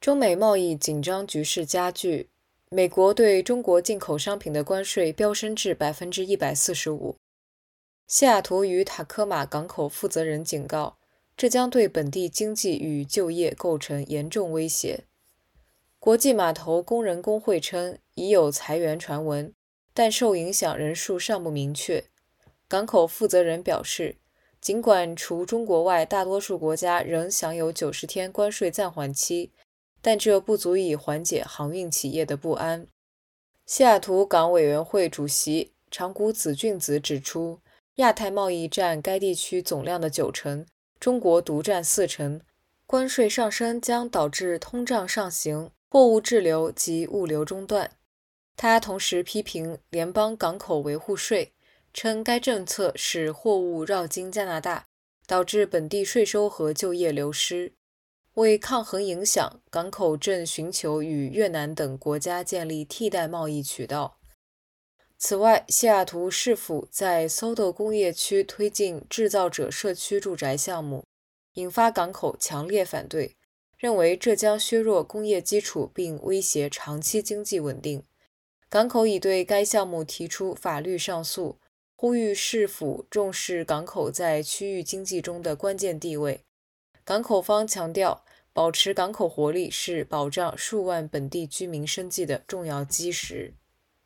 中美贸易紧张局势加剧，美国对中国进口商品的关税飙升至145%。西雅图与塔科马港口负责人警告，这将对本地经济与就业构成严重威胁。国际码头工人工会称已有裁员传闻，但受影响人数尚不明确。港口负责人表示，尽管除中国外大多数国家仍享有90天关税暂缓期，但这不足以缓解航运企业的不安。西雅图港委员会主席长谷子俊子指出，亚太贸易占该地区总量的90%，中国独占40%，关税上升将导致通胀上行，货物滞留及物流中断。他同时批评联邦港口维护税，称该政策使货物绕经加拿大，导致本地税收和就业流失。为抗衡影响，港口正寻求与越南等国家建立替代贸易渠道。此外，西雅图市府在SoDo工业区推进制造者社区住宅项目，引发港口强烈反对，认为这将削弱工业基础并威胁长期经济稳定。港口已对该项目提出法律上诉，呼吁市府重视港口在区域经济中的关键地位。港口方强调，保持港口活力是保障数万本地居民生计的重要基石。